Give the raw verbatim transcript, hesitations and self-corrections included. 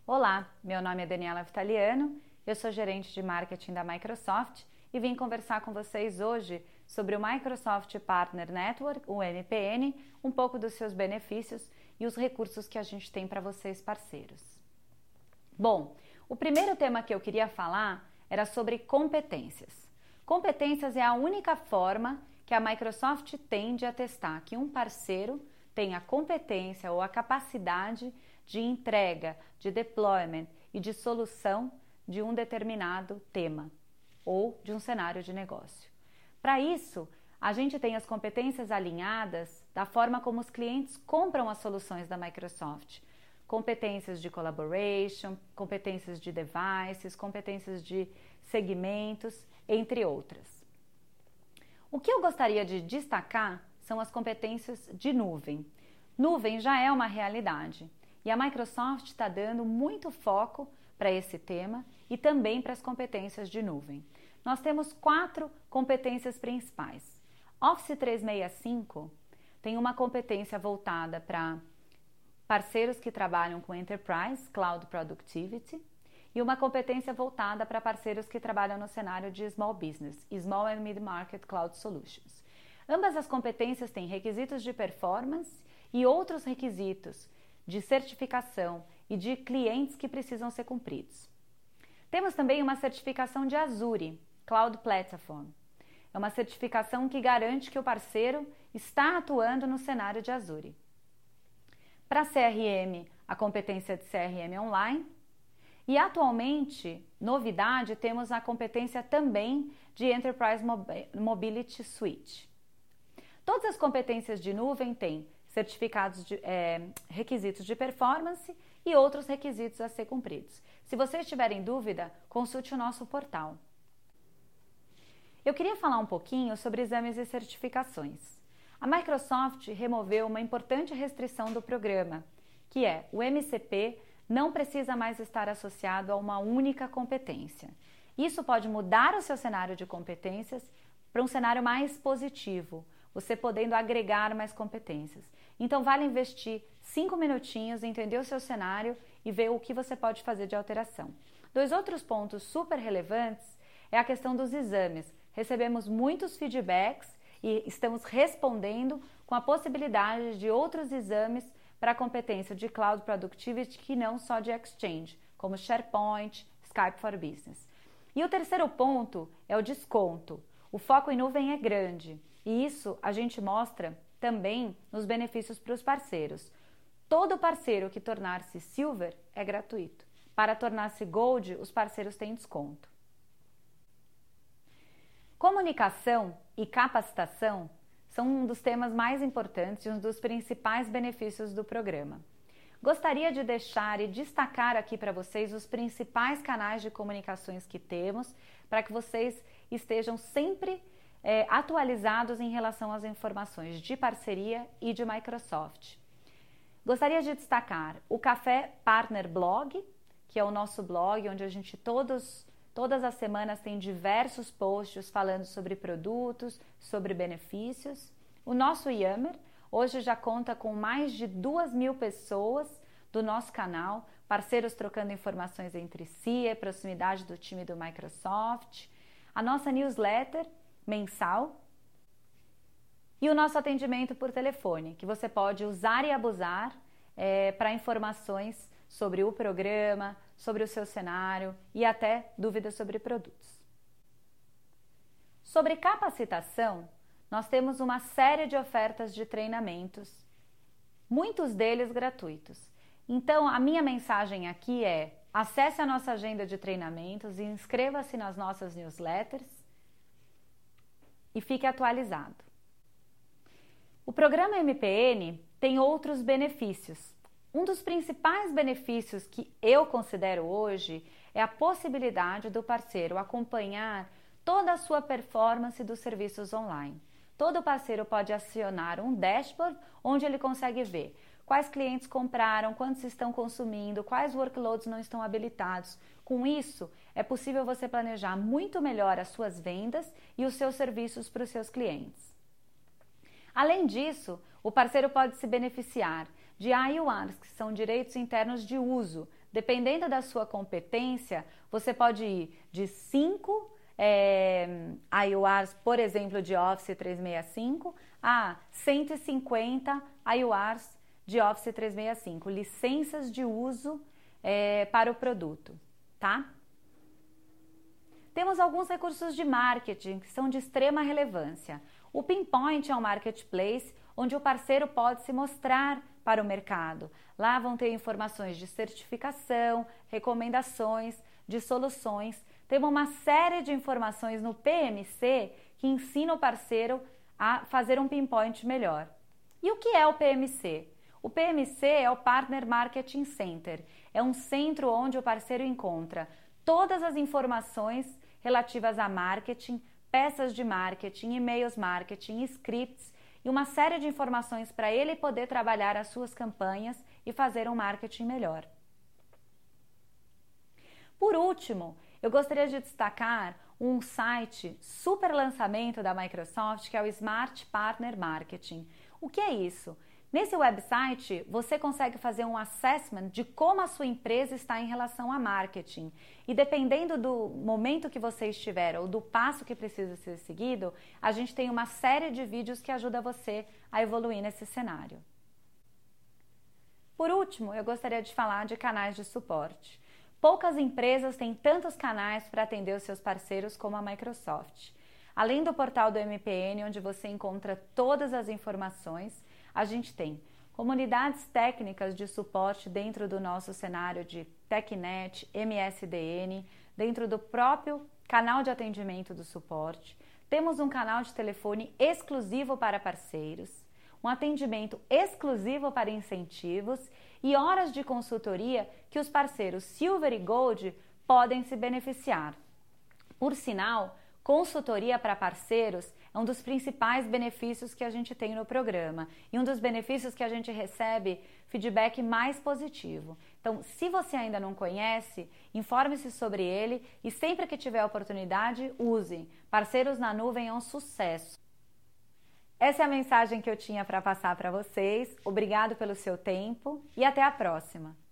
Olá, meu nome é Daniela Vitaliano, eu sou gerente de marketing da Microsoft e vim conversar com vocês hoje sobre o Microsoft Partner Network, o M P N, um pouco dos seus benefícios e os recursos que a gente tem para vocês parceiros. Bom, o primeiro tema que eu queria falar era sobre competências. Competências é a única forma que a Microsoft tem de atestar que um parceiro tem a competência ou a capacidade de entrega, de deployment e de solução de um determinado tema ou de um cenário de negócio. Para isso, a gente tem as competências alinhadas da forma como os clientes compram as soluções da Microsoft. Competências de collaboration, competências de devices, competências de segmentos, entre outras. O que eu gostaria de destacar são as competências de nuvem. Nuvem já é uma realidade e a Microsoft está dando muito foco para esse tema e também para as competências de nuvem. Nós temos quatro competências principais. Office trezentos e sessenta e cinco tem uma competência voltada para parceiros que trabalham com Enterprise, Cloud Productivity, e uma competência voltada para parceiros que trabalham no cenário de Small Business, Small and Mid-Market Cloud Solutions. Ambas as competências têm requisitos de performance e outros requisitos de certificação e de clientes que precisam ser cumpridos. Temos também uma certificação de Azure, Cloud Platform. É uma certificação que garante que o parceiro está atuando no cenário de Azure. Para C R M, a competência de C R M Online. E atualmente, novidade, temos a competência também de Enterprise Mobility Suite. Todas as competências de nuvem têm certificados de é, requisitos de performance e outros requisitos a ser cumpridos. Se vocês tiverem dúvida, consulte o nosso portal. Eu queria falar um pouquinho sobre exames e certificações. A Microsoft removeu uma importante restrição do programa, que é o M C P não precisa mais estar associado a uma única competência. Isso pode mudar o seu cenário de competências para um cenário mais positivo, você podendo agregar mais competências. Então vale investir cinco minutinhos, entender o seu cenário e ver o que você pode fazer de alteração. Dois outros pontos super relevantes é a questão dos exames. Recebemos muitos feedbacks e estamos respondendo com a possibilidade de outros exames para a competência de Cloud Productivity que não só de Exchange, como SharePoint, Skype for Business. E o terceiro ponto é o desconto. O foco em nuvem é grande e isso a gente mostra também nos benefícios para os parceiros. Todo parceiro que tornar-se Silver é gratuito. Para tornar-se Gold, os parceiros têm desconto. Comunicação e capacitação são um dos temas mais importantes e um dos principais benefícios do programa. Gostaria de deixar e destacar aqui para vocês os principais canais de comunicações que temos para que vocês estejam sempre é, atualizados em relação às informações de parceria e de Microsoft. Gostaria de destacar o Café Partner Blog, que é o nosso blog onde a gente todos Todas as semanas tem diversos posts falando sobre produtos, sobre benefícios. O nosso Yammer hoje já conta com mais de duas mil pessoas do nosso canal, parceiros trocando informações entre si, a proximidade do time do Microsoft. A nossa newsletter mensal e o nosso atendimento por telefone, que você pode usar e abusar é, para informações sobre o programa, sobre o seu cenário e até dúvidas sobre produtos. Sobre capacitação, nós temos uma série de ofertas de treinamentos, muitos deles gratuitos. Então, a minha mensagem aqui é: acesse a nossa agenda de treinamentos e inscreva-se nas nossas newsletters e fique atualizado. O programa M P N tem outros benefícios. Um dos principais benefícios que eu considero hoje é a possibilidade do parceiro acompanhar toda a sua performance dos serviços online. Todo parceiro pode acionar um dashboard onde ele consegue ver quais clientes compraram, quantos estão consumindo, quais workloads não estão habilitados. Com isso, é possível você planejar muito melhor as suas vendas e os seus serviços para os seus clientes. Além disso, o parceiro pode se beneficiar de I U Rs, que são direitos internos de uso, dependendo da sua competência, você pode ir de cinco é, I O Rs, por exemplo, de Office trezentos e sessenta e cinco a cento e cinquenta I O Rs de Office trezentos e sessenta e cinco, licenças de uso é, para o produto, tá? Temos alguns recursos de marketing que são de extrema relevância. O Pinpoint é um marketplace onde o parceiro pode se mostrar para o mercado. Lá vão ter informações de certificação, recomendações, de soluções. Temos uma série de informações no P M C que ensina o parceiro a fazer um pinpoint melhor. E o que é o P M C? O P M C é o Partner Marketing Center. É um centro onde o parceiro encontra todas as informações relativas a marketing, peças de marketing, e-mails marketing, scripts e uma série de informações para ele poder trabalhar as suas campanhas e fazer um marketing melhor. Por último, eu gostaria de destacar um site super lançamento da Microsoft, que é o Smart Partner Marketing. O que é isso? Nesse website, você consegue fazer um assessment de como a sua empresa está em relação a marketing. E dependendo do momento que você estiver ou do passo que precisa ser seguido, a gente tem uma série de vídeos que ajuda você a evoluir nesse cenário. Por último, eu gostaria de falar de canais de suporte. Poucas empresas têm tantos canais para atender os seus parceiros como a Microsoft. Além do portal do M P N, onde você encontra todas as informações, a gente tem comunidades técnicas de suporte dentro do nosso cenário de TechNet, M S D N, dentro do próprio canal de atendimento do suporte. Temos um canal de telefone exclusivo para parceiros, um atendimento exclusivo para incentivos e horas de consultoria que os parceiros Silver e Gold podem se beneficiar. Por sinal, consultoria para parceiros é um dos principais benefícios que a gente tem no programa e um dos benefícios que a gente recebe feedback mais positivo. Então, se você ainda não conhece, informe-se sobre ele e sempre que tiver oportunidade, use. Parceiros na Nuvem é um sucesso. Essa é a mensagem que eu tinha para passar para vocês. Obrigado pelo seu tempo e até a próxima!